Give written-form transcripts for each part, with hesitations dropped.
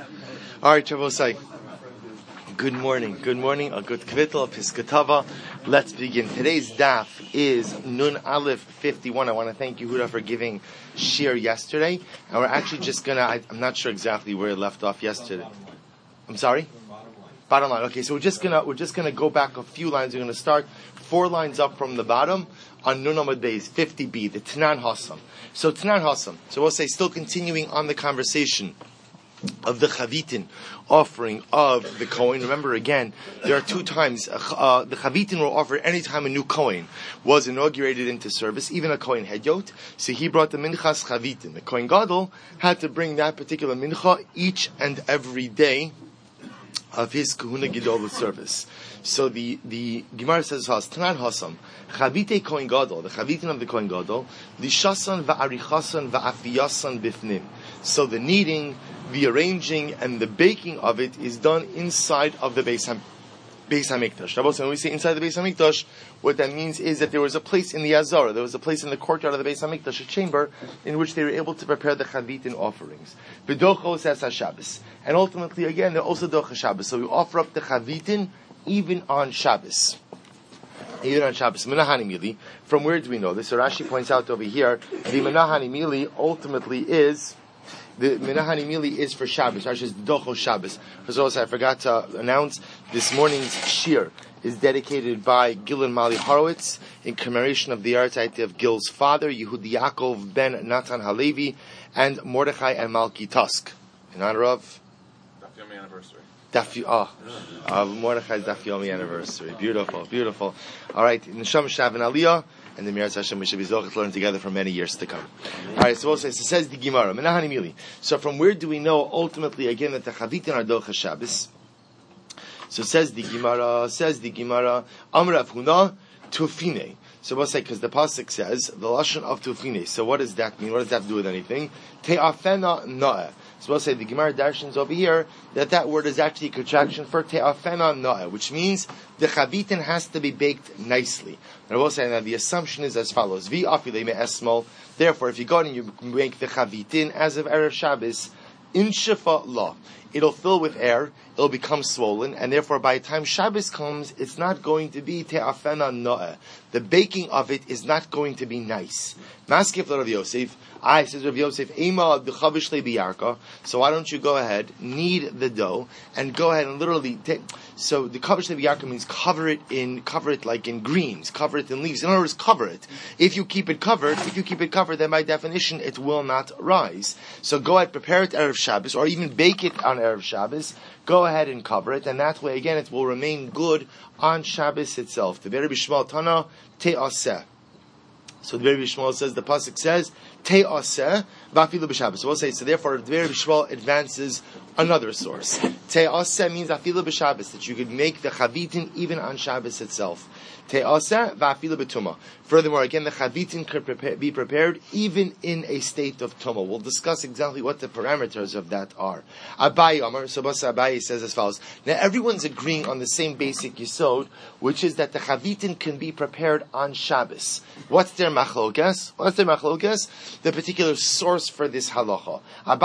All right, Chavosai. Good morning. A good kvittel, piskatava. Let's begin. Today's daf is Nun Aleph 51. I want to thank Yehuda for giving shir yesterday. And we're actually just gonna, I'm not sure exactly where it left off yesterday. I'm sorry? Bottom line. Okay, so we're just gonna go back a few lines. We're gonna start 4 lines up from the bottom on Nun Amud Beis 50b, the Tanan Hassam. So Tanan Hassam. So we'll say, still continuing on the conversation of the Chavitin offering of the Kohen. Remember again, there are 2 times the Chavitin were offered any time a new Kohen was inaugurated into service, even a Kohen Hedyot. So he brought the Minchas Chavitin. The Kohen Gadol had to bring that particular Mincha each and every day of his Kahuna Gidol service. So the Gemara says, Tanan Hassam, Chavite Kohen Gadol, the Chavitin of the Kohen Gadol, Lishasan va'arichasan va'afiyasan bifnim. So the kneading, the arranging, and the baking of it is done inside of the Beis HaMikdash. When we say inside the Beis HaMikdash, what that means is that there was a place in the Azara, there was a place in the courtyard of the Beis HaMikdash, a chamber, in which they were able to prepare the Chavitin offerings. V'docho says HaShabbos. And ultimately, again, they're also Docha Shabbos. So we offer up the Chavitin even on Shabbos. Even on Shabbos. Menahani Mili. From where do we know this? So Rashi points out over here, the Menahani Mili ultimately is, the Menahani Mili is for Shabbos. Rashi is Docho Shabbos. Because also I forgot to announce, this morning's shir is dedicated by Gil and Mali Horowitz in commemoration of the Yahrzeit of Gil's father, Yehudi Yaakov ben Natan Halevi, and Mordechai and Malki Tusk. In honor of Daf Yomi anniversary. Mordechai's Daf Yomi anniversary. Beautiful. All right, Neshama Shav and Aliyah, and the Miras Hashem, we should be zochet to learn together for many years to come. All right, so also it says the Gemara, Menahani Mili. So from where do we know ultimately again that the Chavitin are Docha Shabbos? So says the Gemara, Amr Rav Huna Tufine. So we'll say, because the pasuk says the lashon of Tufine. So what does that mean? What does that have to do with anything? Te'afena na'eh. So we'll say the Gemara darshans over here that word is actually a contraction for te'afena na'eh, which means the chavitin has to be baked nicely. And I will say that the assumption is as follows: Vi afile me'esmol. Therefore, if you go and you make the chavitin as of erev Shabbos, in shefa la, it'll fill with air, it'll become swollen, and therefore by the time Shabbos comes, it's not going to be te'afena na'eh. The baking of it is not going to be nice. Maskef Rav Yosef, says Rav Yosef, Ema d'chavish biyarka. So why don't you go ahead, knead the dough, and go ahead and literally so the chavish biyarka means cover it like in greens, cover it in leaves. In other words, cover it. If you keep it covered, then by definition it will not rise. So go ahead, prepare it erev Shabbos, or even bake it on erev Shabbos. Go ahead and cover it, and that way again it will remain good on Shabbos itself. The Rebbe Shmuel Tana te'aseh. So the Rebbe Shmuel says, the pasuk says te'aseh v'afilu b'Shabbos. So we'll say, so therefore the Rebbe Shmuel advances another source. Te'aseh means afilu b'Shabbos, that you could make the chavitin even on Shabbos itself. Te'aseh v'afilu b'tumah. Furthermore, again, the chavitin could be prepared even in a state of tumah. We'll discuss exactly what the parameters of that are. Abaye Amar, so Abaye says as follows. Now everyone's agreeing on the same basic yisod, which is that the chavitin can be prepared on Shabbos. What's their machlokas? The particular source for this halacha.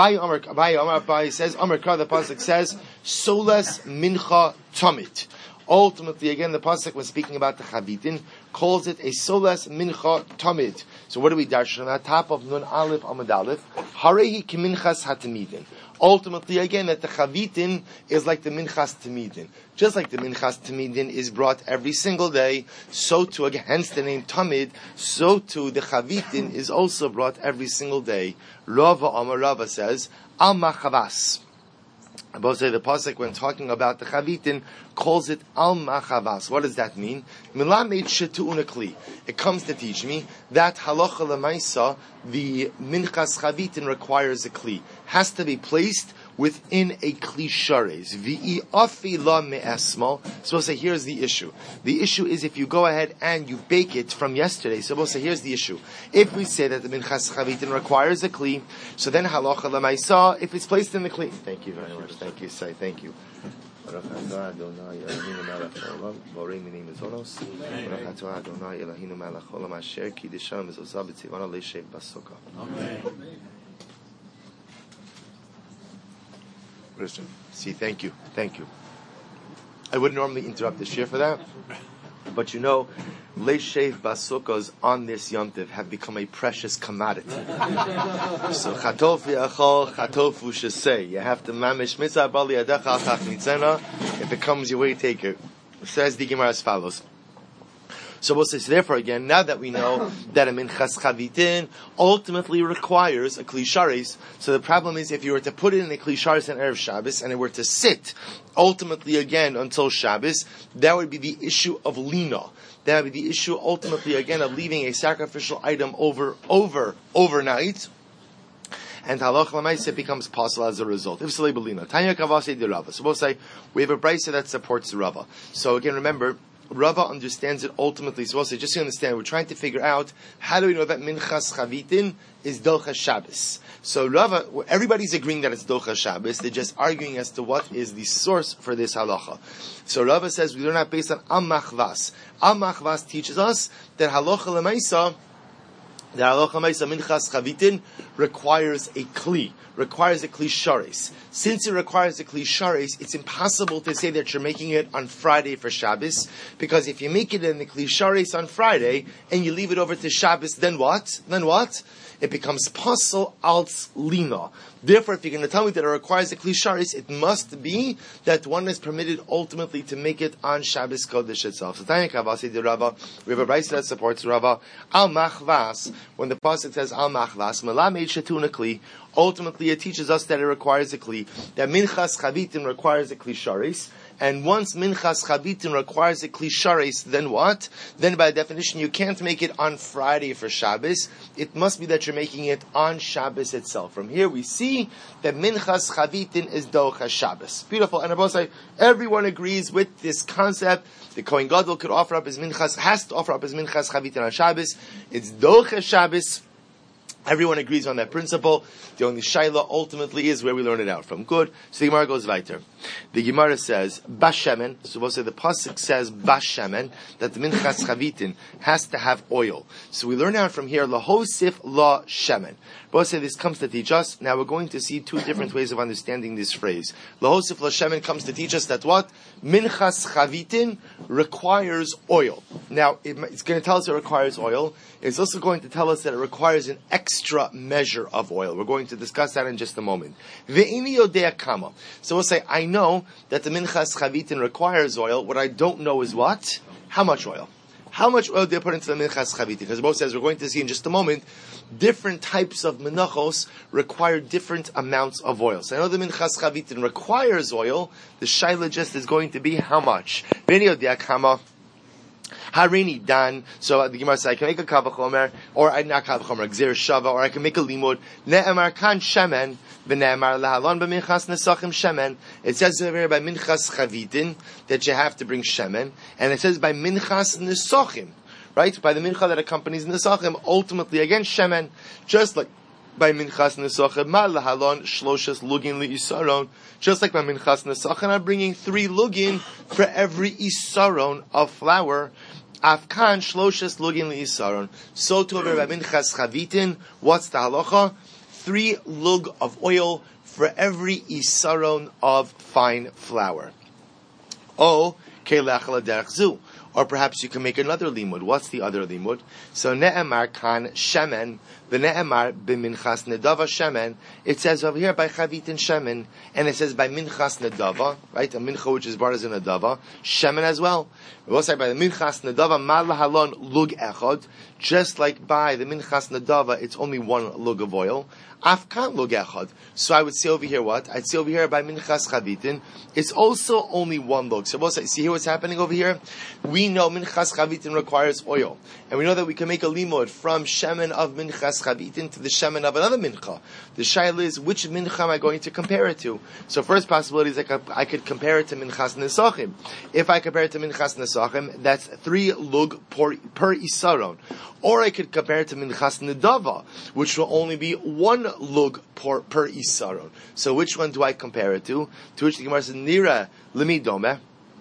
Abaye says, Amar Kar, the pasuk says, Soles mincha tamid. Ultimately, again, the pasuk, when speaking about the chavitin, calls it a solas mincha tamid. So what do we darshan on top of Nun Aleph Amud Aleph? Harehi kiminchas hatamidin. Ultimately, again, that the chavitin is like the minchas tamidin. Just like the minchas tamidin is brought every single day, so too, again, hence the name tamid, so too the chavitin is also brought every single day. Rava Amar Rava says, al machavas. Both say the pasuk, when talking about the chavitin, calls it al machavas. What does that mean? Milamed shetu'una kli. It comes to teach me that halacha lemaisa, the minchas chavitin requires a kli, has to be placed within a kli shares. V'i afi la me'esmal. So we'll say, here's the issue. The issue is if you go ahead and you bake it from yesterday. So we'll say, here's the issue. If we say that the minchas chavitin requires a kli, so then halacha lemaisa, if it's placed in the kli. Thank you very much. Thank you, Sai. Thank you. Baruch atah Adonai Eloheinu melech haolam, borei minim uzonos. Baruch atah Adonai Eloheinu melech haolam, asher kiddusha mezuzah b'tzivana leishev b'sukkah. Amen. Christian. See, thank you. I wouldn't normally interrupt the shir for that, but Leishev Basukkos on this Yom Tov have become a precious commodity. So Chatof Yachol, Chatof Ushasei. You have to mamish mitzvah bali adecha achach nitzena. If it comes your way, take it. It says the Gemara as follows. So we'll say, so therefore again, now that we know that a minchas chavitin ultimately requires a kli sharis, so the problem is if you were to put it in a kli sharis on Erev Shabbos and it were to sit ultimately again until Shabbos, that would be the issue of lina. That would be the issue ultimately again of leaving a sacrificial item overnight. And halach l'maaseh becomes possible as a result. If Salei Belina, Tanya Kavase de Rava. So we'll say we have a brisa that supports Rava. So again, remember, Rava understands it ultimately. So we'll say, just so you understand, we're trying to figure out how do we know that minchas chavitin is docha Shabbos. So Rava, everybody's agreeing that it's docha Shabbos. They're just arguing as to what is the source for this halacha. So Rava says we learn that based on Am Machvas. Am Machvas teaches us that halacha l'maisa. The halacha ma'isa minchas chavitin requires a kli sharis. Since it requires a kli sharis, it's impossible to say that you're making it on Friday for Shabbos, because if you make it in the kli sharis on Friday and you leave it over to Shabbos, then what? It becomes pasul als lina. Therefore, if you're going to tell me that it requires a kli sharis, it must be that one is permitted ultimately to make it on Shabbos Kodesh itself. So Tanya Kavasi de Rava, we have a brayso that supports Rava. Al machvas, when the pasuk says al machvas, melamed shetuna kli, ultimately it teaches us that it requires a kli, that minchas chavitin requires a kli sharis. And once minchas chavitin requires a kli sharis, then what? Then by definition you can't make it on Friday for Shabbos. It must be that you're making it on Shabbos itself. From here we see that minchas chavitin is docha Shabbos. Beautiful. And Rabbi say everyone agrees with this concept. The Kohen Gadol could offer up his minchas, has to offer up his minchas chavitin on Shabbos. It's docha Shabbos. Everyone agrees on that principle. The only shaila ultimately is where we learn it out from. Good. So the Gemara goes weiter. The Gemara says, Bashemen. So we'll say the pasuk says, Bashemen, that the minchas chavitin has to have oil. So we learn out from here, Lahosif la shemen. We'll say this comes to teach us. Now we're going to see two different ways of understanding this phrase. Lahosif la shemen comes to teach us that what? Minchas chavitin requires oil. Now, it's going to tell us it requires oil. It's also going to tell us that it requires an extra measure of oil. We're going to discuss that in just a moment. Ve'ini yodea kama. So we'll say, I know that the minchas chavitin requires oil. What I don't know is what? How much oil? How much oil do you put into the minchas chavitin? Because both says, we're going to see in just a moment, different types of menachos require different amounts of oil. So I know the minchas chavitin requires oil. The shaila just is going to be how much? Ve'ini yodea kama. Harini dan. So the Gemara says I can make a kavachomer, or I not kavachomer, gzer shava, or I can make a limud. Ne'emar kan shemen, v'ne'emar lahalon b'minchas nesachim shemen. It says over here by minchas chavitin that you have to bring shemen, and it says by minchas nesachim, right? By the mincha that accompanies nesachim, ultimately again shemen, just like by minchas nesachim, ma lahalon shloshes lugin li'isaron. Just like by minchas nesachim, I'm bringing 3 lugin for every isaron of flour. Afkan shloshes lugin li'isaron. So to over by minchas chavitin, what's the halacha? 3 lug of oil for every isaron of fine flour. Oh, kelech l'derech zu. Or perhaps you can make another limud. What's the other limud? So ne'emar kan shemen, v'ne'emar b'minchas nedava shemen. It says over here by chavitin shemen, and it says by minchas nedava, right? A mincha which is brought as a nedava, shemen as well. We will say by the minchas nedava ma lahalon lug echad, just like by the minchas nedava, it's only 1 lug of oil. Afkan lug echad. So I would say over here what? I'd say over here by minchas chavitin, it's also only 1 lug. So we'll say, see here what's happening over here? We know minchas chavitin requires oil, and we know that we can make a limud from shemen of minchas chavitin to the shemen of another mincha. The shaila is which mincha am I going to compare it to? So first possibility is I could compare it to minchas nesachim. If I compare it to minchas nesachim, that's 3 lug per isaron. Or I could compare it to minchas nedava, which will only be 1 lug per isaron. So which one do I compare it to? To which the Gemara says nira limi domeh.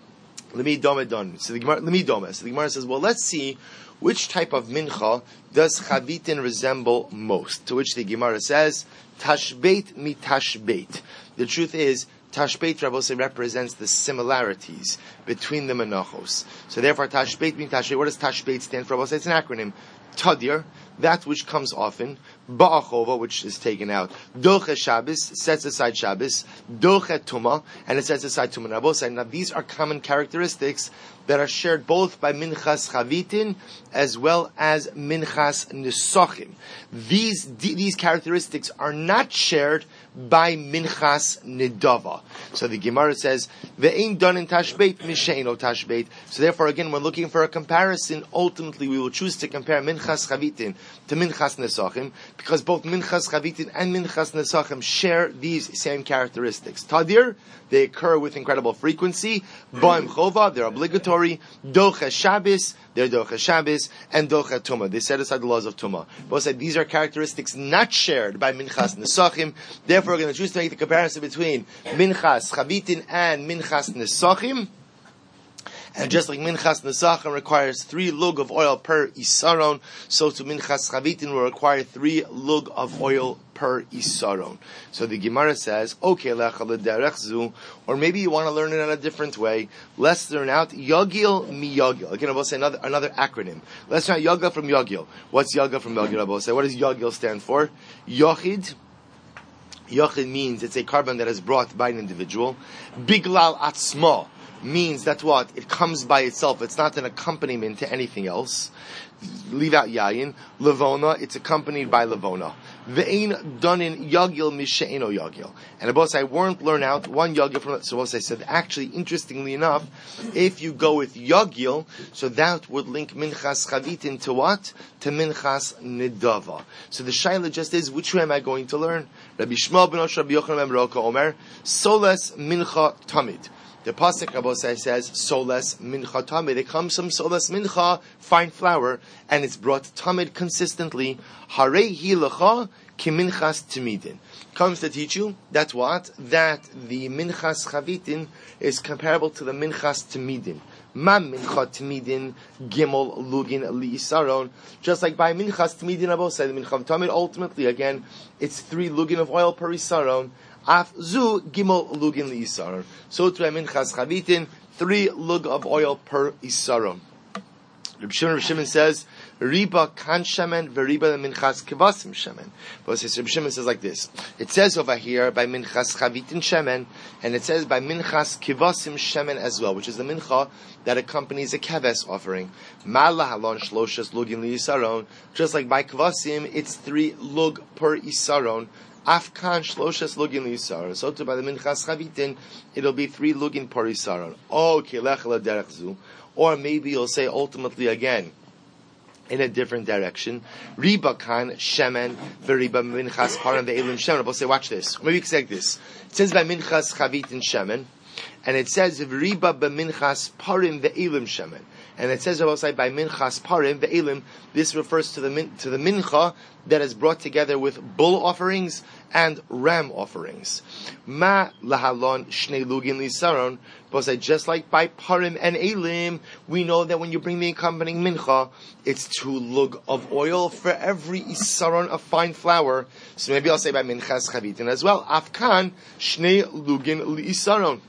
So the Gemara says, well, let's see which type of mincha does chavitin resemble most. To which the Gemara says, tashbeit mi tashbeit. The truth is, Tashbeit, Rabbi say, represents the similarities between the menachos. So therefore, Tashbeit means Tashbeit. What does Tashbeit stand for? Rabbi say it's an acronym. Tadir, that which comes often. Ba'achova, which is taken out. Doche Shabbos, sets aside Shabbos. Doche Tuma, and it sets aside Tuma. Rabbi say, now these are common characteristics that are shared both by Minchas Chavitin as well as Minchas Nesachim. These characteristics are not shared by Minchas Nidava. So the Gemara says, Ve'ein done in Tashbeit, Misheino Tashbeit. So therefore, again, we're looking for a comparison. Ultimately, we will choose to compare Minchas Chavitin to Minchas Nesachim, because both Minchas Chavitin and Minchas Nesachim share these same characteristics. Tadir, they occur with incredible frequency. Ba'im Chova, they're obligatory. Doche Shabbos, they're Doche Shabbos, and Doche Tumah. They set aside the laws of Tumah. Both said these are characteristics not shared by Minchas Nesachim. Therefore, we're going to choose to make the comparison between Minchas Chavitin and Minchas Nesachim. And just like Minchas Nesachim requires 3 lug of oil per isaron, so to Minchas Chavitin will require 3 lug of oil per isaron. So the Gemara says, okay, or maybe you want to learn it in a different way. Let's learn out Yagil mi Yagil. Again, I will say another acronym. Let's learn Yaga from Yagil. What's Yaga from Yagil? I will say, what does Yagil stand for? Yochid. Yochid means it's a carbon that is brought by an individual. Biglal atzma means that what? It comes by itself. It's not an accompaniment to anything else. Leave out yayin. Levona, it's accompanied by levona. Ve'ein donin yagil mishe'eno yagil. And abos I won't learn out one yagil from it. So abos I said, actually, interestingly enough, if you go with yagil, so that would link Minchas Chavitin to what? To Minchas Nidava. So the shaila just is, which way am I going to learn? Rabbi Shmuel ben Rabbi Yochanan ben Roka Omer, Soles Mincha Tamid. The pasuk Rabbi says soles mincha tamid. It comes from soles mincha, fine flour, and it's brought tamid consistently. Harei hilacha ki minchas timidin. Comes to teach you that what? That the minchas chavitin is comparable to the minchas timidin. Ma mincha timidin gimel lugin liisaron. Just like by minchas timidin, Rabbi said the mincha tamid. Ultimately, again, it's 3 lugin of oil per isaron. Af zu gimel lugin li isaron. So to Minchas Chavitin, 3 lug of oil per isaron. Reb Shimon says, Riba kan shemen veriba minchas kivasim shemen. But Reb Shimon says like this. It says over here by Minchas Chavitin shemen, and it says by Minchas kivasim shemen as well, which is the mincha that accompanies a keves offering. Mala halon shloshes lugin li isaron. Just like by kivasim, it's 3 lug per isaron. Afkan shloshes lugin lisaron. So to by the Minchas Chavitin, it'll be 3 lugin per isaron. Okay, lech la derech zu. Or maybe you'll say ultimately again, in a different direction. Riba kan shemen v'riba Minchas parim ve'elim shemen. We'll say, watch this. Maybe you can say like this. It says by Minchas Chavitin shemen, and it says v'riba b'minchas parim ve'elim shemen. And it says also by Minchas Parim ve'elim. This refers to the mincha that is brought together with bull offerings and ram offerings. Ma lahalon shnei lugin lisaron. But just like by Parim and Elim, we know that when you bring the accompanying mincha, it's 2 lug of oil for every isaron of fine flour. So maybe I'll say by Minchas Chavitin as well. Afkan shnei lugin lisaron.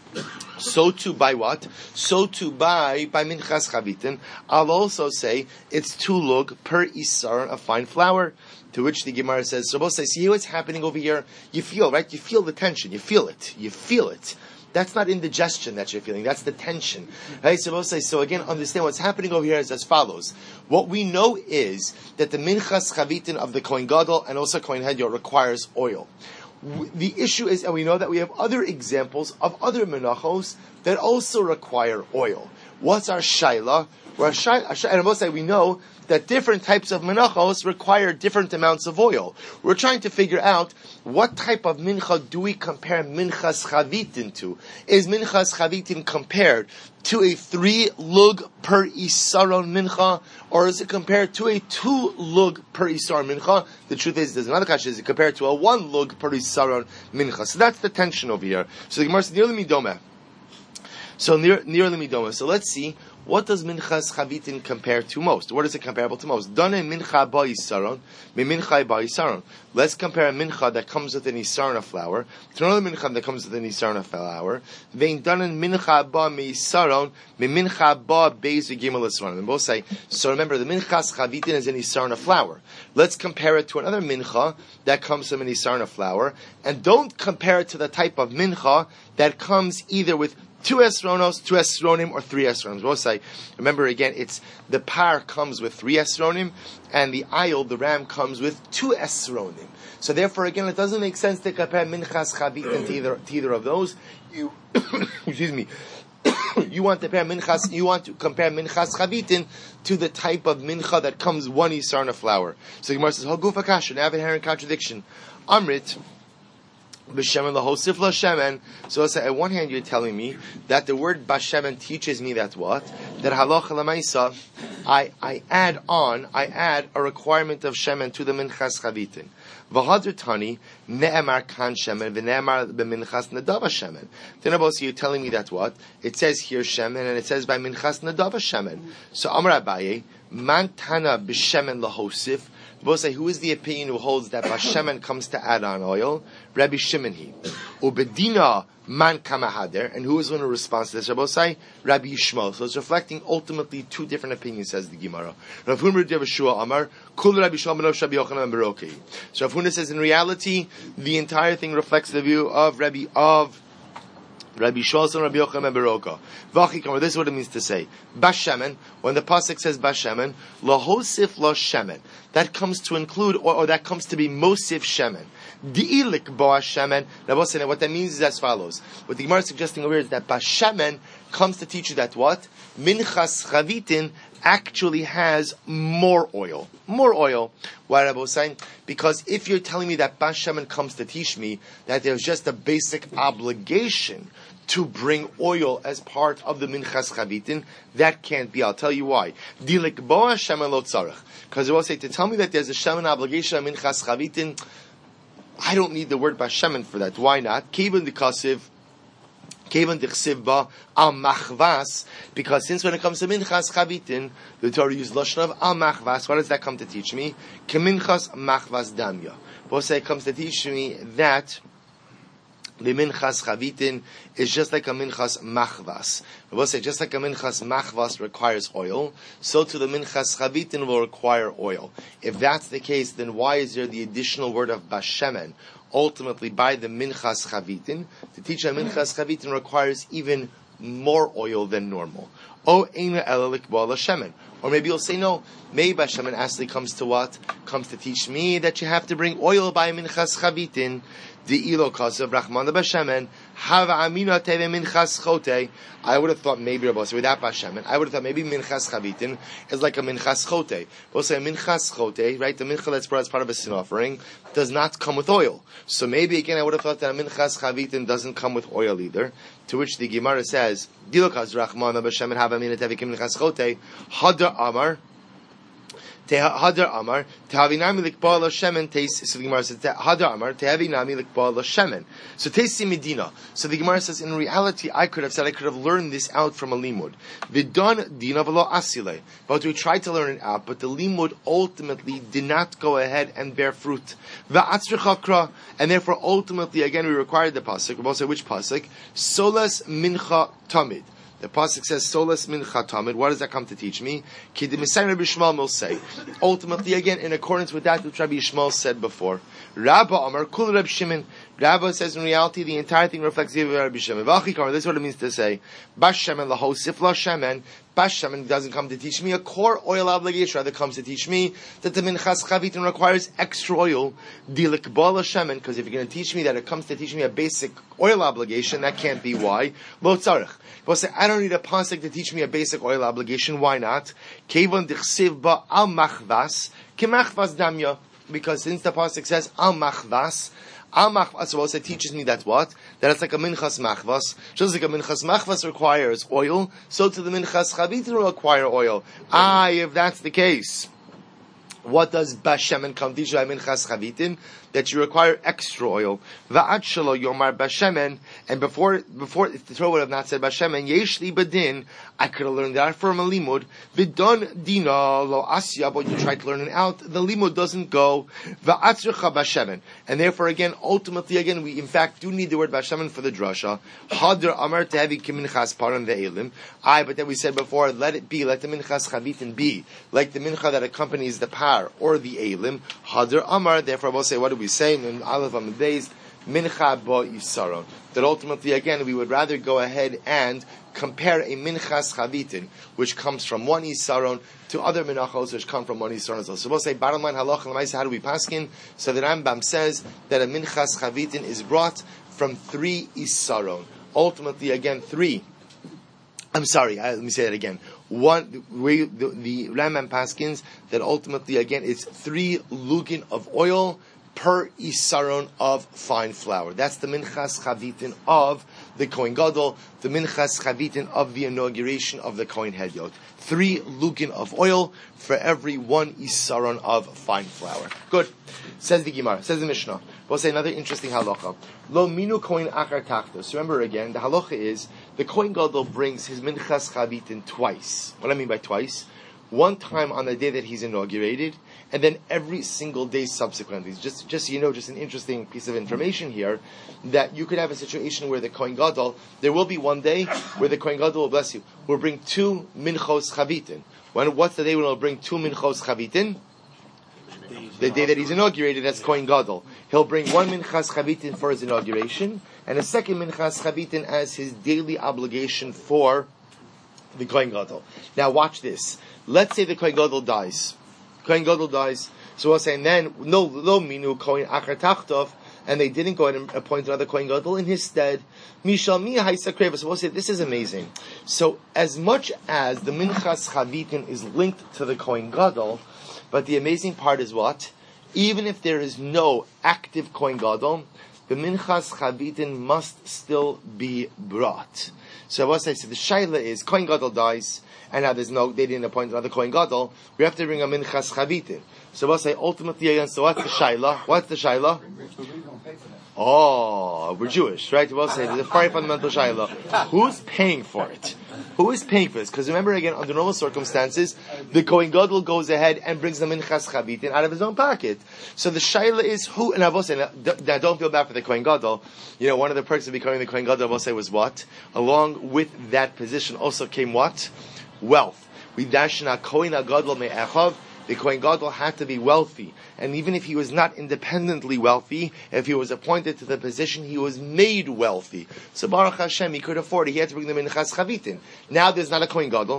So too by what? So too by Minchas Chavitin, I'll also say it's 2 lug per isaron of fine flour. To which the Gemara says, so both say, see what's happening over here? You feel, right? You feel the tension. You feel it. You feel it. That's not indigestion that you're feeling. That's the tension. Right? So both say, so again, understand what's happening over here is as follows. What we know is that the Minchas Chavitin of the Kohen Gadol and also Kohen Hedyot requires oil. The issue is, and we know that we have other examples of other menachos that also require oil. What's our shaila? And I must say, we know that different types of menachos require different amounts of oil. We're trying to figure out what type of mincha do we compare Minchas Chavitin to? Is Minchas Chavitin compared to a 3 lug per isaron mincha, or is it compared to a 2 lug per isaron mincha? The truth is, there's another question: is it compared to a 1 lug per isaron mincha? So that's the tension over here. So the Gemara says nearly midoma. So nearly midoma. So let's see what does minchas chavitin compare to most? What is it comparable to most? Done mincha ba yisaron, mincha ba yisaron. Let's compare a mincha that comes with an isarna flour to another mincha that comes with an isarna flour. Vein done mincha ba yisaron, mincha ba beis gimel isron. And both say, so remember, the minchas chavitin is an isarna flour. Let's compare it to another mincha that comes from an isarna flour, and don't compare it to the type of mincha that comes either with 2 esronos, 2 esronim, or 3 esronim. We'll say, remember again, it's the par comes with 3 esronim, and the ayil, the ram, comes with 2 esronim. So therefore, again, it doesn't make sense to compare minchas chavitin to either of those. You, excuse me. You want to compare minchas chavitin to the type of mincha that comes one isarna flour. So Gemara says, "Hagufa kasha." Now, inherent contradiction. Amrit. B'shemen lahosif l'shemen. So let's say, on one hand, you're telling me that the word b'shemen teaches me that what? That halacha l'maisa, I add a requirement of shemen to the minchas chavitin. V'hadur tani ne'emar kan shemen v'ne'emar b'minchas nadava shemen. Then about you're telling me that what? It says here shemen and it says by minchas nadava shemen. So Amar Abaye, man tana b'shemen lahosif. Both say, who is the opinion who holds that Bashemen comes to add on oil? Rabbi Shimon he. Ubedina man kamahader. And who is going to respond to this? Rabbi say, Rabbi Yishmael. So it's reflecting ultimately two different opinions, says the Gemara. Rav Huna Yeshua Amar, Kul Rabbi Shimon ben Rabbi Yochanan ben Berokai. So Rav Huna says, in reality, the entire thing reflects the view of Rabbi Shimon and Rabbi Yochanan ben Beroka. V'achikamar, this is what it means to say. Bashemen, when the pasuk says Bashemen, lahosif lo shemen. That comes to include, or that comes to be mosif shemen. Di'ilik bo shemen. Now what that means is as follows. What the Gemara is suggesting over here is that Bashemen comes to teach you that what? Minchas chavitin actually has more oil. More oil. Why Rabbi was saying? Because if you're telling me that Bashemen comes to teach me that there's just a basic obligation to bring oil as part of the minchas chavitin, that can't be. I'll tell you why. Dilik boa shemen lo tzarech. Because it will say, to tell me that there's a shemen obligation on minchas chavitin, I don't need the word bashemen for that. Why not? Kevan dikasiv, kevan dichsiv ba al machvas. Because since when it comes to minchas chavitin, the Torah used lashon of al machvas. What does that come to teach me? Keminchas machvas damya. Both say it comes to teach me that the minchas chavitin is just like a minchas machvas. We will say just like a minchas machvas requires oil, so to the minchas chavitin will require oil. If that's the case, then why is there the additional word of bashemen? Ultimately, by the minchas chavitin, to teach a minchas chavitin requires even more oil than normal. Or maybe you'll say no. Maybe Bashemen actually comes to what? Comes to teach me that you have to bring oil by minchas chavitin. The ilo kasav Rahman Bashemen have amina teve minchas chote. I would have thought maybe without Bashemen, I would have thought maybe minchas chavitin is like a minchas chote. We'll say a minchas chote, right? The mincha that's brought as part of a sin offering does not come with oil. So maybe again I would have thought that a minchas chavitin doesn't come with oil either. To which the Gemara says, Dilokas Rahman Bashemen have amina teve minchas chote. Hadar Amar. Hadar Amar, Tehavinami Likbal Shemen Taste. So the Gemara says, Hadar Amar, Tehavinami Likbal Shemen. So Taste Medina. So the Gemara says, in reality, I could have learned this out from a limud. Vidon Dina V'lo Asile. But we tried to learn it out, but the limud ultimately did not go ahead and bear fruit. Va'atzrechakra, and therefore ultimately, again, we required the pasuk. We'll say which pasuk? Solas Mincha Tamid. The pasuk says solas mincha tamid. What does that come to teach me? Rabbi Shmuel will say. Ultimately, again, in accordance with that which Rabbi Shmuel said before. Rabba Amar Kul Rabbi Shimon. Rabba says in reality the entire thing reflects the Rabbi Shimon. This is what it means to say Bashemen lahosif la shemen. Bashemen doesn't come to teach me a core oil obligation, rather comes to teach me that the minchas chavitin requires extra oil. Dilik bala shemen, because if you're going to teach me that it comes to teach me a basic oil obligation, that can't be why. Lo tzarech. But say I don't need a pasuk to teach me a basic oil obligation. Why not? Kevon dichsiv ba al machvas kemachvas damya. Because since the pasuk says al machvas, so also teaches me that what? That it's like a minchas machvas. Just like a minchas machvas requires oil, so to the minchas chavitin will require oil. If that's the case, what does Bashemen come to teach by minchas chavitin? that you require extra oil. Va'ad shelo yomar bashemen, and before if the Torah would have not said bashemen, yesh li badin, I could have learned that from a limud. V'don dina lo asya, but you try to learn it out, the limud doesn't go. Va'atzrecha bashemen, and therefore again, ultimately again, we in fact do need the word bashemen for the drasha. Hadr amar tehevi kiminchas paran ve'elim. But then we said before, let it be, let the minchas chavitin be like the mincha that accompanies the par or the elim. Hadr amar. Therefore, I will say, what do we say in Aleph Amud Beis? Mincha bo yisaron. That ultimately, again, we would rather go ahead and compare a minchas chavitin, which comes from one yisaron, to other minachos which come from one yisaron as well. So we'll say, bottom line, halacha l'maisa, how do we paskin? So the Rambam says that a minchas chavitin is brought from 3 yisaron. Ultimately, again, 3. I'm sorry, let me say that again. The Rambam paskins that ultimately, again, it's 3 lugin of oil per isaron of fine flour. That's the minchas chavitin of the Kohen Gadol, the minchas chavitin of the inauguration of the Kohen Hedyot. 3 lugin of oil for every 1 isaron of fine flour. Good. Says the Gemara, says the Mishnah. We'll say another interesting halacha. Lo minu kohen achar tachtos. Remember again, the halacha is the Kohen Gadol brings his minchas chavitin twice. What do I mean by twice? One time on the day that he's inaugurated, and then every single day subsequently. Just so you know, just an interesting piece of information here, that you could have a situation where the Kohen Gadol, there will be one day where the Kohen Gadol will bless you, will bring 2 minchos chavitin. What's the day when he'll bring 2 minchos chavitin? The day that he's inaugurated, that's Kohen Gadol. He'll bring 1 minchas chavitin for his inauguration, and a second minchas chavitin as his daily obligation for the Kohen Gadol. Now watch this. Let's say the Kohen Gadol dies. Kohen Gadol dies. So we'll say, and then, no minu Kohen achar tachtov, and they didn't go ahead and appoint another Kohen Gadol in his stead. Mishal mi haisa kreva. So we'll say, this is amazing. So as much as the minchas chavitin is linked to the Kohen Gadol, but the amazing part is what? Even if there is no active Kohen Gadol, the minchas chavitin must still be brought. So what I say, the shaila is Kohen Gadol dies, and now they didn't appoint another Kohen Gadol. We have to bring a minchas chavitin. So what I say, ultimately again, so what's the shaila? What's the shaila? Oh, we're Jewish, right? We'll say there's a very fundamental shaila. Who's paying for it? Who is paying for this? Because remember again, under normal circumstances, the Kohen Gadol goes ahead and brings the minchas chavitin out of his own pocket. So the shaila is who, and I will say, now don't feel bad for the Kohen Gadol. You know, one of the perks of becoming the Kohen Gadol, I will say, was what? Along with that position also came what? Wealth. We dashna Kohen Gadol me'echav. The Kohen Gadol had to be wealthy. And even if he was not independently wealthy, if he was appointed to the position, he was made wealthy. So Baruch Hashem, he could afford it. He had to bring the minchas chavitin. Now there's not a Kohen Gadol.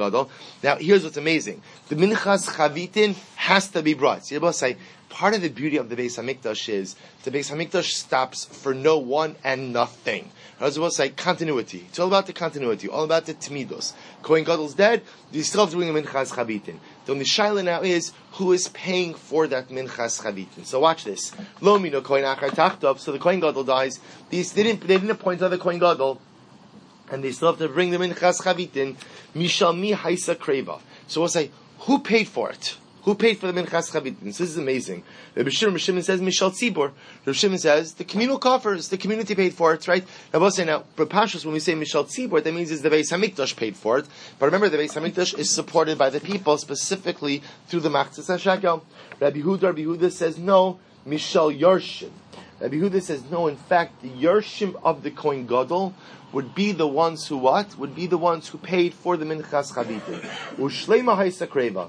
Now here's what's amazing. The minchas chavitin has to be brought. So you'll say, part of the beauty of the Beis HaMikdash is the Beis HaMikdash stops for no one and nothing. As well say continuity. It's all about the continuity, all about the tmidos. Kohen Gadol's dead, you still have to bring the minchas chavitin. The only shaila now is who is paying for that minchas chavitin. So watch this. Lo mino Kohen achar tachtov. So the Kohen Gadol dies. They didn't appoint another Kohen Gadol, and they still have to bring the minchas chavitin. Mishal mi haisa kreva. So we'll say who paid for it. Who paid for the minchas chavitin? This is amazing. Rabbi Shimon says Mishal Tzibor. Rabbi Shimon says the communal coffers, the community paid for it, right? Now we'll say now, for Pashas, when we say Mishal Tzibor, that means it's the Beis HaMikdash paid for it. But remember, the Beis HaMikdash is supported by the people, specifically through the Machzis HaShekel. Rabbi Yehuda says no, Mishal Yarshim. Rabbi Yehuda says no, in fact, the Yarshim of the Kohen Gadol would be the ones who what? Would be the ones who paid for the minchas chavitin. Ushleima haisa kreva.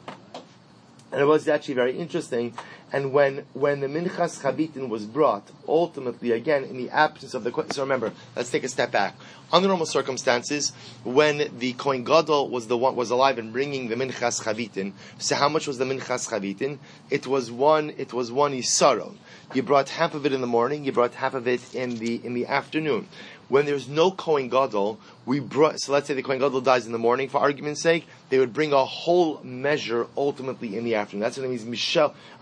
And it was actually very interesting. And when the minchas chavitin was brought, ultimately, again, in the absence of the... So remember, let's take a step back. Under normal circumstances, when the Kohen Gadol was alive and bringing the minchas chavitin, so how much was the minchas chavitin? It was one isaron. You brought half of it in the morning, you brought half of it in the afternoon. When there's no Kohen Gadol, so let's say the Kohen Gadol dies in the morning, for argument's sake, they would bring a whole measure ultimately in the afternoon. That's what it means, Mishal,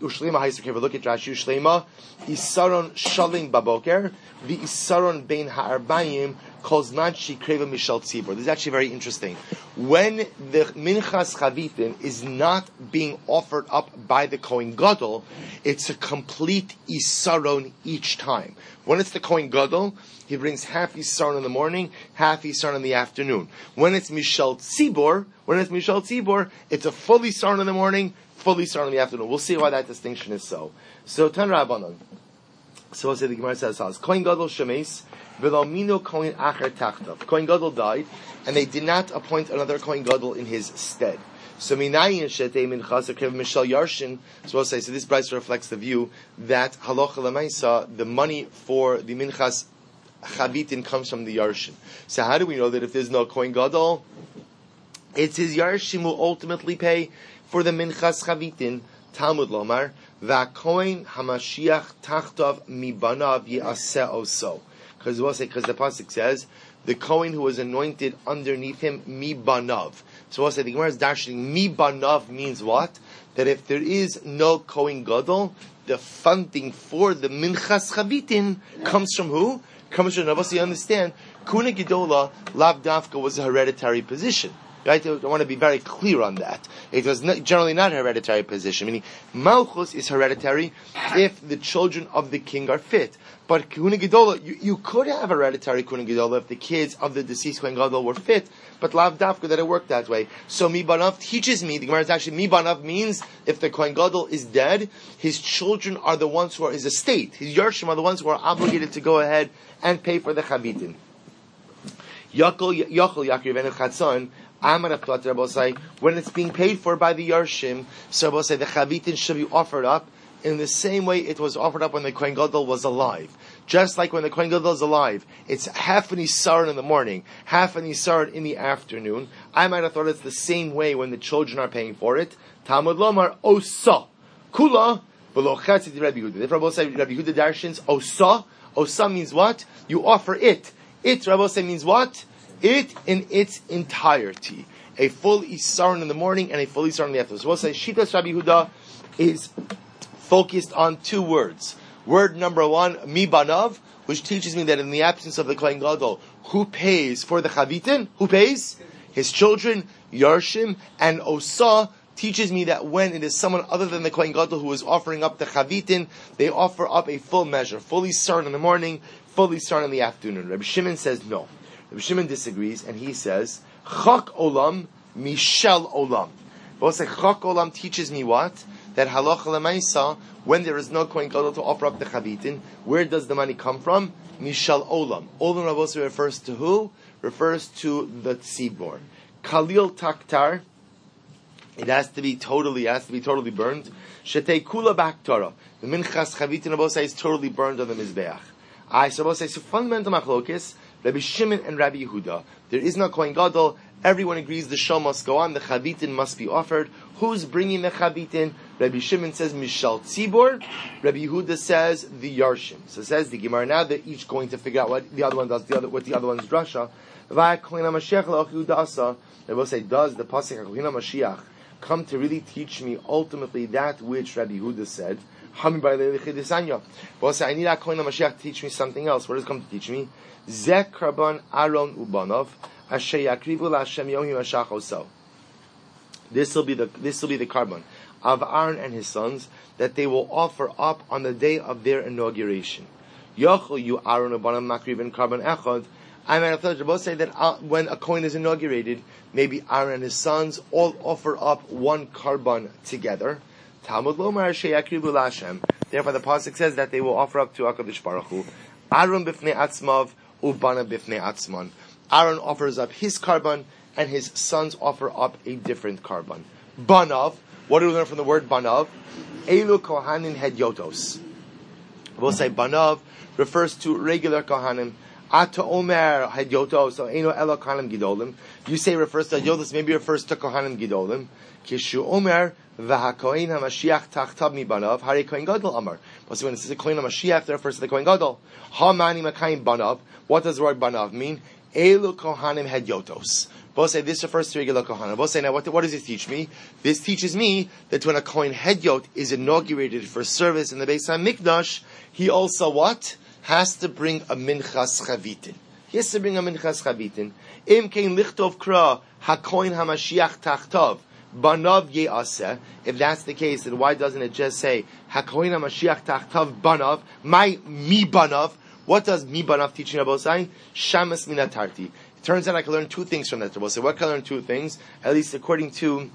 Ushlema Haisukeva, look at Rashi, Ushlema, Isaron Shalim Baboker, the Isaron Bein Ha'arbayim, Kozman Shikreva Mishal Tzibor. This is actually very interesting. When the Minchas Chavitin is not being offered up by the Kohen Gadol, it's a complete Isaron each time. When it's the Kohen Gadol, he brings half Isaron in the morning, half Isaron in the afternoon. When it's Mishal Tzibor, it's a full Isaron in the morning, full Isaron in the afternoon. We'll see why that distinction is so. So, Tan Rabbanon. So we'll say the Gemara says, Kohen Gadol Shemes, V'lomino Kohen Acher Tachtav. Kohen Gadol died, and they did not appoint another Kohen Gadol in his stead. So minayin shetei minchas akrev mishal yarshin. So we'll say, so this brayso reflects the view that halacha lemaisa, the money for the minchas chavitin comes from the yarshin. So how do we know that if there's no Kohen Gadol, it's his yarshin will ultimately pay for the minchas chavitin? Talmud lomar va'kohen hamashiach tachtav mibanav ye'aseh oso. Because the pasuk says the Kohen who was anointed underneath him mibanav. So we'll say the Gemara is dashing mibanav means what? That if there is no Kohen Gadol, the funding for the minchas chavitin comes from who? Comes from Navasi. You understand? Kuna Gedola Lav Dafka was a hereditary position. Right? I want to be very clear on that. It was generally not a hereditary position, meaning Malchus is hereditary if the children of the king are fit. But Kuna Gedola, you could have hereditary Kuna Gedola if the kids of the deceased Kohen Gadol were fit, but Lav Dafka that it worked that way. So Mibanav teaches me, the Gemara is actually, Mibanav means if the Kohen Gadol is dead, his children are the ones who are his estate. His Yarshim are the ones who are obligated to go ahead and pay for the Chavitin. Yachol Yaakov and Chatzon, when it's being paid for by the Yarshim, so we'll say the Chavitin should be offered up in the same way it was offered up when the Kohen Gadol was alive. Just like when the Kohen Gadol is alive, it's half an Isaron in the morning, half an Isaron in the afternoon. I might have thought it's the same way when the children are paying for it. Talmud Lomar, Osa. Kula, V'lo Chatzit Rabbi Yehuda. If Rabbi say Rabbi Yehuda darshins, Osa. Osa means what? You offer it. It, Rabbi say, means what? It in its entirety. A full Isaron in the morning and a full Isaron in the afternoon. So we'll say Shitas Rabbi Yehuda is focused on two words. Word number one, Mi Banav, which teaches me that in the absence of the Kohen Gadol, who pays for the Chavitin? Who pays? His children, Yarshim, and Osa teaches me that when it is someone other than the Kohen Gadol who is offering up the Chavitin, they offer up a full measure, fully Isaron in the morning, fully Isaron in the afternoon. Rabbi Shimon says no. Rabbi Shimon disagrees, and he says, Chak Olam, Mishel Olam. We'll say Chak Olam teaches me what? That halacha lemaisa, when there is no Kohen Gadol to offer up the Chavitin, where does the money come from? Mishal Olam. Olam Rabbi refers to who? Refers to the tzibor. Kalil Taktar, it has to be totally burned. Shetei Kula Bakhtara. The Minchas Chavitin Rabbi is totally burned on the Mizbeach. So fundamental machlokes, Rabbi Shimon and Rabbi Yehuda. There is no Kohen Gadol. Everyone agrees the show must go on. The Chavitin must be offered. Who's bringing the Chavitin? Rabbi Shimon says Mishal Tzibor. Rabbi Yehuda says the Yarshim. So it says the Gemara. Now they're each going to figure out what the other one does. What the other one's drasha. They will say, does the pasuk Kohen Mashiach come to really teach me ultimately that which Rabbi Yehuda said? Well, say I need a Kohen Mashiach to teach me something else. What does it come to teach me? Zek Karban Aaron Ubanov Asher Yakrivu LaHashem Yohim Ashach Oso. This will be the carbon of Aaron and his sons that they will offer up on the day of their inauguration. Yochel you Aaron Ubanov Makriv and Carbon Echad. I might have thought to both say that when a coin is inaugurated, maybe Aaron and his sons all offer up one carbon together. Talmud Lomar Sheyakribu LaHashem. Therefore, the pasuk says that they will offer up to HaKadosh Baruch Hu. Aaron b'fnei atzmav, ubana b'fnei atzman. Aaron offers up his carbon, and his sons offer up a different carbon. Banav. What do we learn from the word banav? Elu kohanim hedyotos. We'll say banav refers to regular kohanim. Ata omer hedyotos, so eno elo kohanim gidolim. You say refers to hedyotos, maybe refers to kohanim gidolim. Kishu omer v'hakohen hamashiach tachtav mi banav hari kohen gadol amar. But so when it says the kohen hamashiach, that refers to the kohen gadol. Ha mani makayim banav. What does the word banav mean? Elu Kohanim Hedyotos. Both say this refers to regular Kohanim. Both say, now what does this teach me? This teaches me that when a Kohen Hedyot is inaugurated for service in the Beis HaMikdash, he also what? Has to bring a Minchas Chavitin. He has to bring a Minchas Chavitin. Im Kein Lichtov Kra HaKohen HaMashiach Tachtov Banav Ye'aseh. If that's the case, then why doesn't it just say HaKohen HaMashiach Tachtov Banav? Mi Banav. What does Mi Banav teach in Rabbi Zayin? Shamas Minatarti. Turns out I can learn two things from that. So what can I learn? Two things, at least according to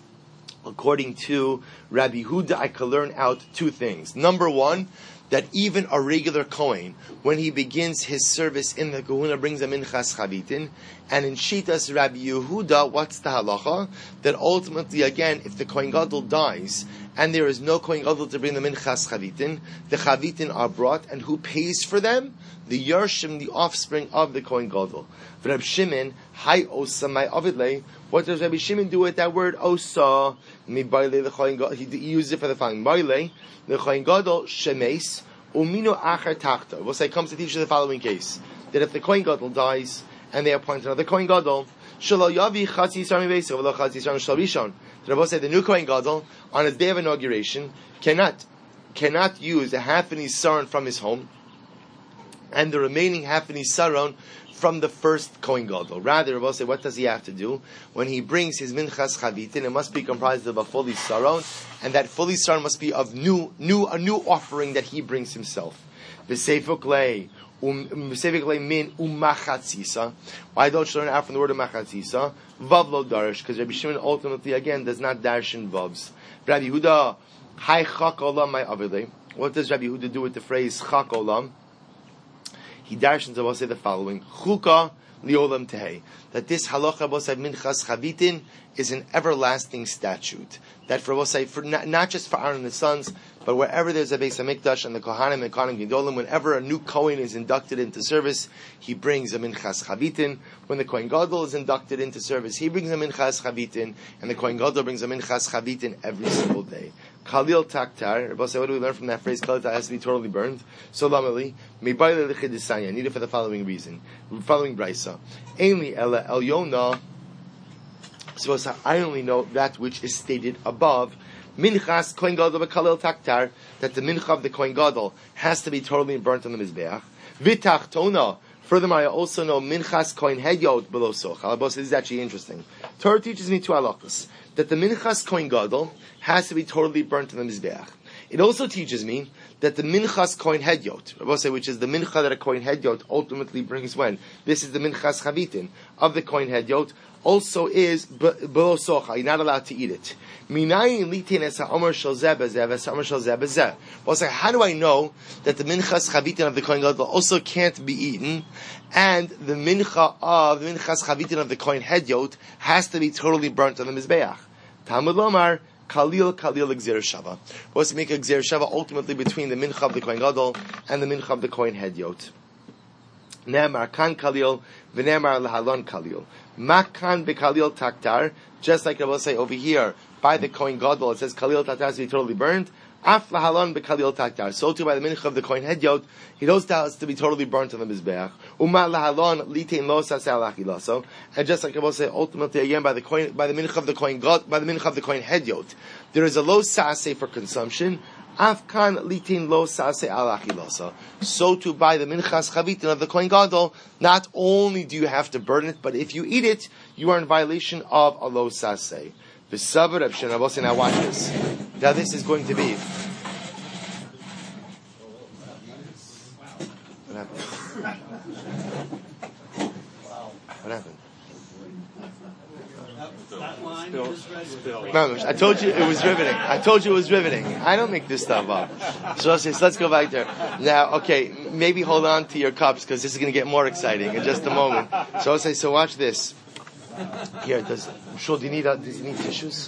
Rabbi Huda, I can learn out two things. Number one, that even a regular Kohen, when he begins his service in the Kahuna, brings a Minchas Chavitin, and in Shitas Rabbi Yehuda, what's the halacha? That ultimately, again, if the Kohen Gadol dies, and there is no Kohen Gadol to bring the Minchas Chavitin, the Chavitin are brought, and who pays for them? The Yershim, the offspring of the Kohen Gadol. Rabbi Shimon, Hai Osa my Avidle. What does Rabbi Shimon do with that word Osa? He uses it for the following. Baile, the Kohen Gadol, Shemes, Umino Acher Tachta. We'll say, comes to teach you the following case. That if the Kohen Gadol dies, and they appoint another Kohen Gadol, Shalo Yavi Chatzi Yisrael Mivesa, V'lo Chatzi Yisrael Shal Rishon. The Rabbi said the new Kohen Gadol, on his day of inauguration, cannot use a half an Yisrael from his home, and the remaining half an Yisrael from the first Kohen Gadol. Rather, Rabbi said, what does he have to do? When he brings his Minchas Chavitin, it must be comprised of a full Yisrael, and that full Yisrael must be of a new offering that he brings himself. V'seifuk min umachatzisa. Why don't you learn out from the word of machatzisa? Vav lo darish, because Rabbi Shimon ultimately again does not dash in vavs. Rabbi Yehuda, hai chak olam my avidei. What does Rabbi Yehuda do with the phrase chak olam? He darshans will say the following: Chuka liolam tehei. That this halacha bosay minchas chavitin is an everlasting statute. That for not just for Aaron and his sons, but wherever there's a Beis HaMikdash and the Kohanim and Kohanim Gedolim, whenever a new Kohen is inducted into service, he brings a Minchas Chavitin. When the Kohen Gadol is inducted into service, he brings a Minchas Chavitin, and the Kohen Gadol brings a Minchas Chavitin every single day. Khalil Taktar, Rabbi say, what do we learn from that phrase? Khalil Taktar has to be totally burned. So Lamali, Mebayla Lechidisanya, I need it for the following reason. Following Brisa. Ainli Ela El Yonah. So I only know that which is stated above. Minchas Kohen Gadol Khalil Taktar, that the mincha of the Kohen Gadol has to be totally burnt on the Mizbeach. V'tachtona. Furthermore, I also know Minchas Kohen Hedyot below Soch. This is actually interesting. Torah teaches me two halachos. That the Minchas Kohen Gadol has to be totally burnt on the Mizbeach. It also teaches me that the Minchas Kohen Hedyot, which is the mincha that a Kohen Hedyot ultimately brings when? This is the Minchas Chavitin of the Kohen Hedyot, also is below socha. You're not allowed to eat it. How do I know that the minchas chavitin of the Kohen Gadol also can't be eaten, and the minchas chavitin of the Kohen Hedyot has to be totally burnt on the mizbeach? Talmud Lomar Kalil Gzer Shava. What's to make a Gzer Shava ultimately between the mincha of the Kohen Gadol and the mincha of the Kohen Hedyot? Ne'emar kan Kalil v'ne'emar lehalon Kalil. Makan bekalil taktar, just like I will say over here by the Kohen Gadol, it says kalil taktar has to be totally burned. Af lahalon bekalil taktar. So too by the mincha of the Kohen Hedyot, he knows that has to be totally burnt on the mizbeach. Uma lahalon litein lo saseh alachilaso. And just like I will say ultimately again by the mincha of the Kohen Gadol, by the mincha of the Kohen Hedyot, there is a lo saseh for consumption. Afkan litin lo sase alachilosa. So too by the minchas chavitin of the Kohen Gadol, not only do you have to burn it, but if you eat it, you are in violation of a lo sase. The Savar of Shenavos, now watch this. Now this is going to be. What happened? What happened? I told you it was riveting. I don't make this stuff up. So let's go back there. Now, okay, maybe hold on to your cups because this is going to get more exciting in just a moment. So I'll say, so watch this. Here, does he need tissues?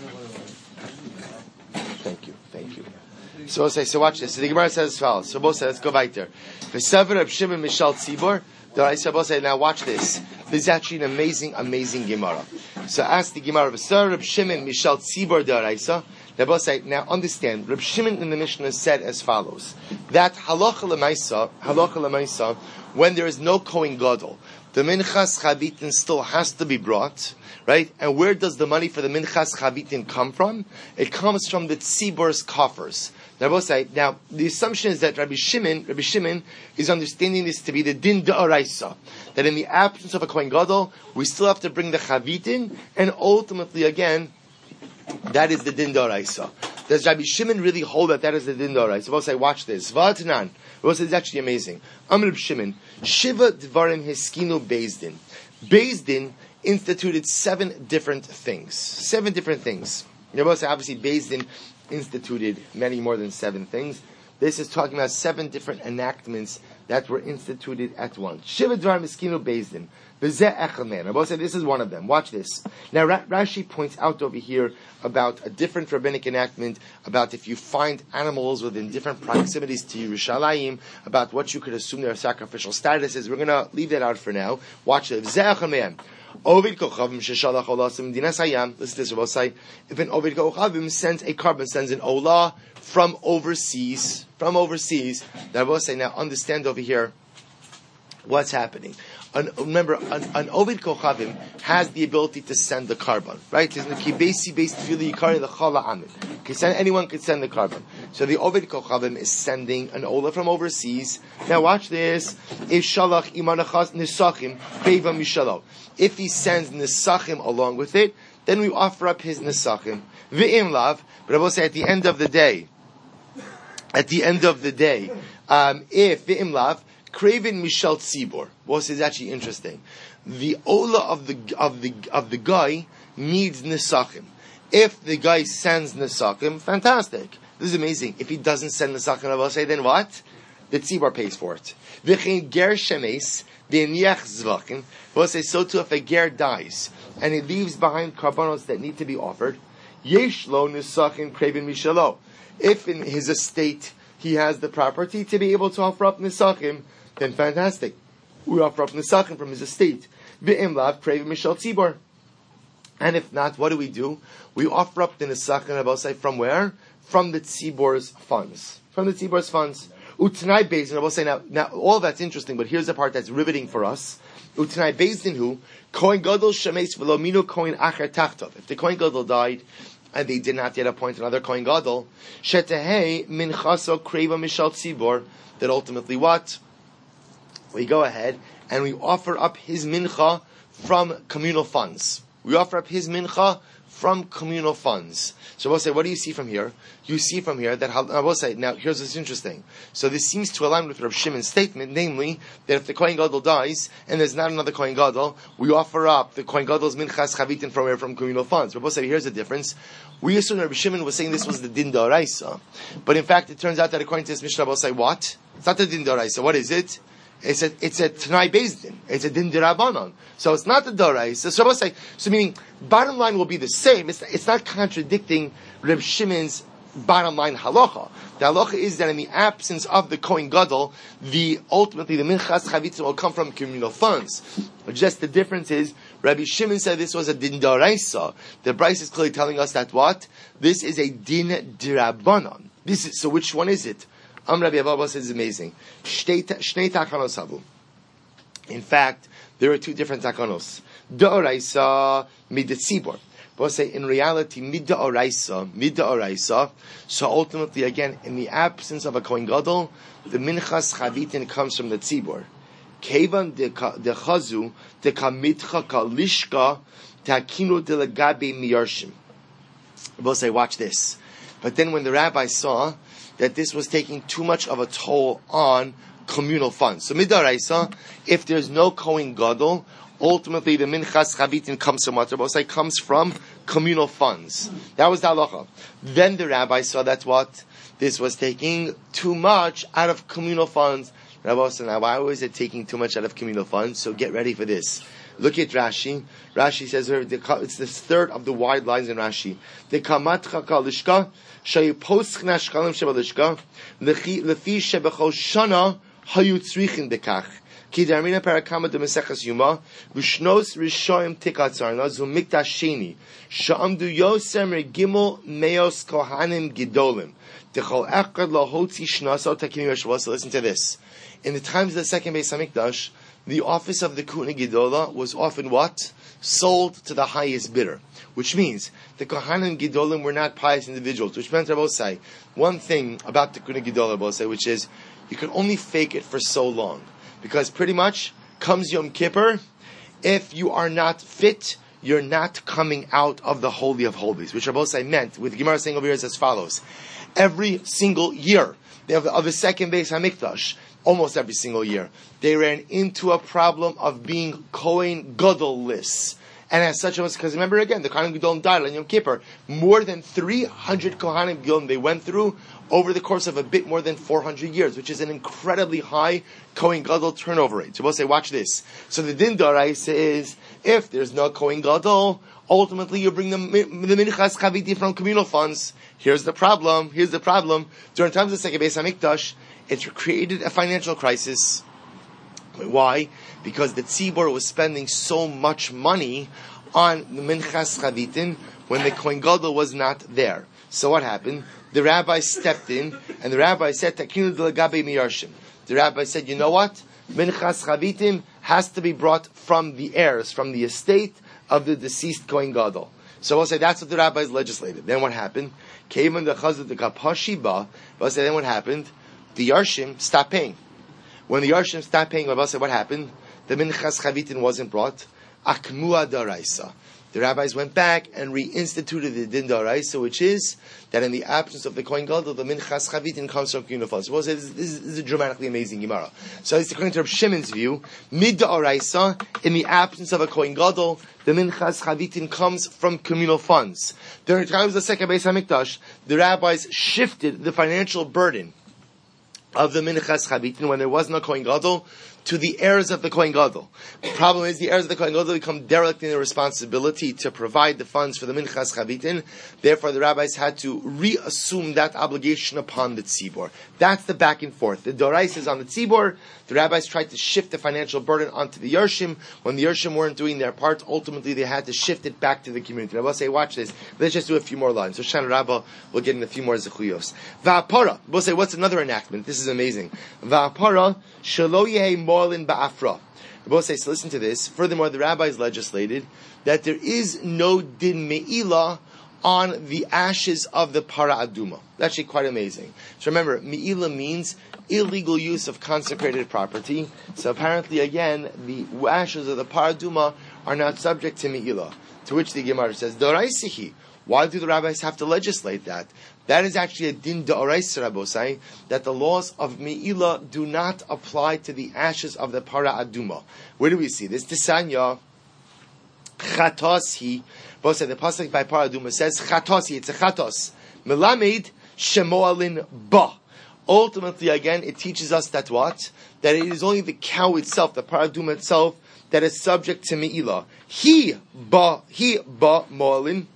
Thank you. So I'll say, so watch this. So the Gemara says as follows. So both say, let's go back there. The Sever of Shimon Mishal Tzibor. Now watch this. This is actually an amazing Gemara. So ask the Gemara, Reb Shimon Mishal Tzibor Daraisa. Now understand, Reb Shimon in the Mishnah said as follows: that halacha l'maisa, when there is no Kohen Gadol, the minchas chavitin still has to be brought, right? And where does the money for the minchas chavitin come from? It comes from the tzibor's coffers. Now, the assumption is that Rabbi Shimon is understanding this to be the din da'araisa, that in the absence of a kohen gadol, we still have to bring the chavitin, and ultimately, again, that is the din da'araisa. Does Rabbi Shimon really hold that is the din da'araisa? We'll say, watch this. V'atanan. We'll say, it's actually amazing. Amr Rabbi Shimon, Shiva dvarim heskinu Bezdin. Bezdin instituted 7 different things. 7 different things. We'll say, obviously, Bezdin instituted many more than 7 things. This is talking about 7 different enactments that were instituted at once. Shiva dvarim heskinu Bezdin. I will say this is one of them. Watch this. Now Rashi points out over here about a different rabbinic enactment about if you find animals within different proximities to Yerushalayim, about what you could assume their sacrificial status is. We're going to leave that out for now. Watch it. Ovid Kochavim Sheshalach Olasim Dinas Hayam. Listen to this, Rabbi say, if an Ovid Kochavim sends a carbon, sends an Olah from overseas, that will say, now understand over here what's happening. Remember, an Ovid Kochavim has the ability to send the carbon, right? Anyone could send the carbon. So the Ovid Kochavim is sending an Olah from overseas. Now watch this. If he sends Nisachim along with it, then we offer up his Nisachim. V'im lav, but I will say at the end of the day, if V'im lav, Craven Mishal Tzibor. What is actually interesting? The Ola of the guy needs Nisachim. If the guy sends Nisachim, fantastic. This is amazing. If he doesn't send Nisachim, I will say, then what? The Tzibor pays for it. V'chein ger shemes v'niach zvachim. We'll say, so too if a ger dies and he leaves behind karbanos that need to be offered, yesh lo Nisachim Craven Mishalo. If in his estate he has the property to be able to offer up Nisachim, then fantastic. We offer up Nisachim from his estate. V'im lav Craven Mishal Tzibor. And if not, what do? We offer up the Nisachim, I will say, from where? From the Tzibor's funds. Utanai Bezdin, I will say, now all that's interesting, but here's the part that's riveting for us. Utanai Bezdin who? Kohen Gadol Shemes V'lominu Kohen Acher Tachtov. If the Kohen Gadol died, and they did not yet appoint another Kohen Gadol, Shetehei Minchaso Craven Mishal Tzibor, that ultimately what? We go ahead and we offer up his mincha from communal funds. So we'll say, what do you see from here? You see from here that, I will say, now here's what's interesting. So this seems to align with Rav Shimon's statement, namely, that if the Kohen Gadol dies, and there's not another Kohen Gadol, we offer up the Kohen Gadol's minchas chavitin from communal funds. We'll say, here's the difference. We assume Rav Shimon was saying this was the din d'oraisa. But in fact, it turns out that according to this Mishnah, we'll say, what? It's not the din d'oraisa. What is it? It's a Tanai Bezdin. It's a Din D'Rabbanan. So it's not the Dorais. So we'll say, meaning, bottom line will be the same. It's not contradicting Reb Shimon's bottom line halacha. The halacha is that in the absence of the Kohen Gadol, ultimately the Minchas Chavitzim will come from communal funds. Just the difference is, Rabbi Shimon said this was a Din D'Oraisa. The Bryce is clearly telling us that what? This is a Din D'Rabbanan. So which one is it? Rabbi Abba says it's amazing. Shnei takanos havu. In fact, there are 2 different takanos. D'oraisa midatzibor. But say in reality, midaoraisa. So ultimately, again, in the absence of a Kohen Gadol, the minchas chavitin comes from the tzibor. Kevan de chazu de kamitcha kalishka takinu de legabe miyarshim. We'll say, watch this. But then when the rabbi saw that this was taking too much of a toll on communal funds. So midaraisa, if there's no Kohen Gadol, ultimately the minchas chavitin comes from what? Comes from communal funds. That was the halacha. Then the rabbi saw that what? This was taking too much out of communal funds. Rabbi said, now why was it taking too much out of communal funds? So get ready for this. Look at Rashi. Rashi says it's the third of the wide lines in Rashi. The kamat chakalishka shayiposchna shkalim shebalishka lefi shebechol shana hayu tzrichin dekach ki darmina parakama de mesechas yuma v'shnos rishoyim tikatzarna zu mikdash sheni sha'amdu yosem regimel meos kohanim gidolim techol echad lahotzi shnaso takim yeshvasa. Listen to this. In the times of the second Beis Hamikdash, the office of the Kuna Gedola was often what? Sold to the highest bidder. Which means the Kohanim Gedolim were not pious individuals. Which meant, Rabbi say, one thing about the Kuna Gedola, Rabbi say, which is, you can only fake it for so long. Because pretty much, comes Yom Kippur, if you are not fit, you're not coming out of the Holy of Holies. Which Rabbi say meant, with Gemara saying over here is as follows. Every single year, of the second base HaMikdash, almost every single year, they ran into a problem of being Kohen Gadol-less. And as such, because remember again, the Kohanim Gedolim died on Yom Kippur. More than 300 Kohanim Gedolim they went through over the course of a bit more than 400 years, which is an incredibly high Kohen Gadol turnover rate. So we'll say, watch this. So the Din D'Oraisa is, if there's no Kohen Gadol, ultimately you bring the Minchas Chaviti from communal funds. Here's the problem. During times of the Second Beis HaMikdash, it created a financial crisis. Why? Because the Tzibor was spending so much money on the Minchas Chavitin when the Kohen Gadol was not there. So what happened? The rabbi stepped in, and the rabbi said, Takinu d'lagabe miyarshim. The rabbi said, you know what? Minchas Chavitim has to be brought from the heirs, from the estate of the deceased Kohen Gadol. So we'll say that's what the rabbis legislated. Then what happened? Came in the chazad the kapashiba. We'll say then what happened? The Yarshim stopped paying. When the Yarshim stopped paying, we'll say what happened? The Minchas Chavitin wasn't brought. Akmua D'Oraisa. The rabbis went back and reinstituted the Din D'Oraisa, which is that in the absence of the Kohen Gadol, the Minchas Chavitin comes from communal funds. So we'll say this is a dramatically amazing Gemara. So it's according to Reb Shimon's view, Mid D'Oraisa, in the absence of a Kohen Gadol, the Minchas Chavitin comes from communal funds. During times of the Second Beis HaMikdash, the rabbis shifted the financial burden of the Minchas Chavitin when there was no Kohen Gadol to the heirs of the Kohen Gadol. The problem is the heirs of the Kohen Gadol become derelict in their responsibility to provide the funds for the Minchas Chavitin. Therefore, the rabbis had to reassume that obligation upon the Tzibor. That's the back and forth. The Dorais is on the Tzibor. The rabbis tried to shift the financial burden onto the Yershim. When the Yershim weren't doing their part, ultimately they had to shift it back to the community. I will say, watch this. Let's just do a few more lines. So Shana Rabbah will get in a few more zechuyos. Va'apara. We'll say, what's another enactment? This is amazing. Va'apara shelo yehi morlin ba'afra. We'll say, so listen to this. Furthermore, the rabbis legislated that there is no din me'ilah on the ashes of the para aduma. That's actually quite amazing. So remember, me'ilah means illegal use of consecrated property. So apparently, again, the ashes of the para aduma are not subject to me'ilah. To which the Gemara says, Doraisihi. Why do the rabbis have to legislate that? That is actually a din d'oraisa, Rabbosai, that the laws of me'ilah do not apply to the ashes of the para aduma. Where do we see this? Tisanya Chatosi. Both say the pasuk by para aduma says Chatosi. It's a chatos. Melamed shemoalin ba. Ultimately, again, it teaches us that what? That it is only the cow itself, the para aduma itself, that is subject to me'ilah. He ba moalin.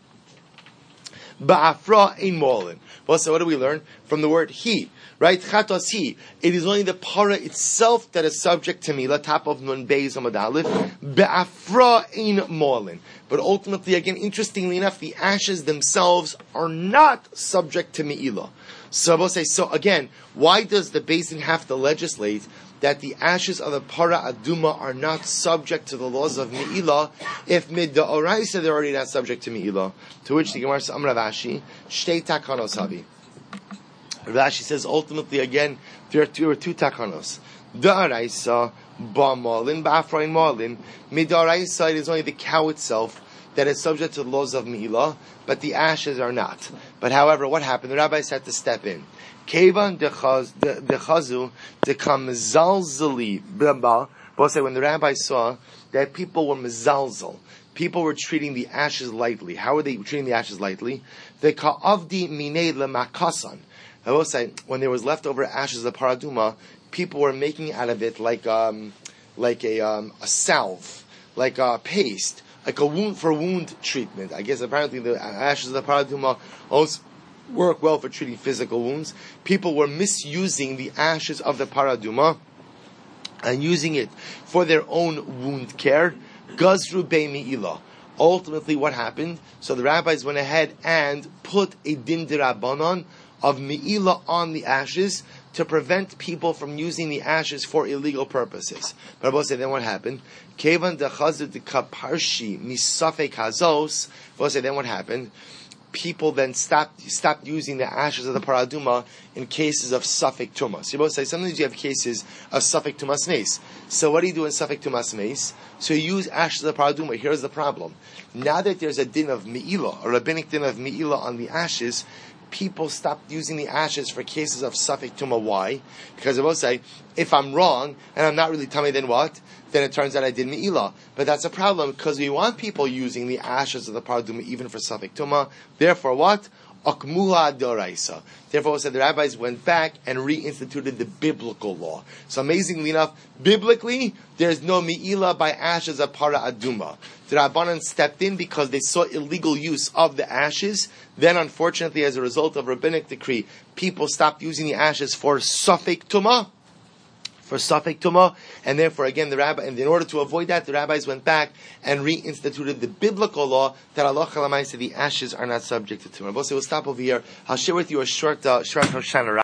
Ba'afra ein moalin. Well, so what do we learn from the word he? Right? Chatos he. It is only the para itself that is subject to milah. Top of nun beis amud aleph. Ba'afra ein moalin. But ultimately, again, interestingly enough, the ashes themselves are not subject to me'ilah. So we'll say, so again, why does the basin have to legislate that the ashes of the para aduma are not subject to the laws of me'ilah, if mid da'oraisa they're already not subject to me'ilah? To which the Gemara says, Rav Ashi, shtei takanos havi. Rav Ashi says, ultimately, again, there are two takanos. Da'oraisa, ba'malin, ba'afrain malin. Mid da'oraisa, it is only the cow itself that is subject to the laws of me'ilah, but the ashes are not. But however, what happened? The rabbis had to step in. Kevan dechazu dekam mezalzali b'ba. Both say when the rabbis saw that people were mezalzel, people were treating the ashes lightly. How were they treating the ashes lightly? The ka'avdi minei lemakasan. I will say when there was leftover ashes of paraduma, people were making out of it like a salve, like a paste, like a wound treatment. I guess apparently the ashes of the paraduma also work well for treating physical wounds. People were misusing the ashes of the paraduma and using it for their own wound care. Gazru bei me'ilah. Ultimately, what happened? So the rabbis went ahead and put a din d'Rabbanan of me'ilah on the ashes, to prevent people from using the ashes for illegal purposes. But Rabbi say, then what happened? Kevan dechazut kaparshi misafek hazos. Rabbi say, then what happened? People then stopped using the ashes of the paraduma in cases of suffik tumah. So you both say sometimes you have cases of suffik tumas meis. So what do you do in suffik tumas meis? So you use ashes of the paraduma. Here's the problem: now that there's a din of me'ilah, a rabbinic din of me'ilah on the ashes, people stopped using the ashes for cases of suffik tumah. Why? Because they both say, if I'm wrong and I'm not really tummy, then what? Then it turns out I did me'ilah. But that's a problem because we want people using the ashes of the paraduma even for suffik tumah. Therefore, what? Akmuha doraisa. Therefore, said the rabbis went back and reinstituted the biblical law. So amazingly enough, biblically, there's no me'ilah by ashes of para aduma. The Rabbanan stepped in because they saw illegal use of the ashes. Then, unfortunately, as a result of rabbinic decree, people stopped using the ashes for suffik tumah. And therefore, again, and in order to avoid that, the rabbis went back and reinstituted the biblical law that Allah Chalamai said the ashes are not subject to tumah. We'll stop over here. I'll share with you a short Hoshana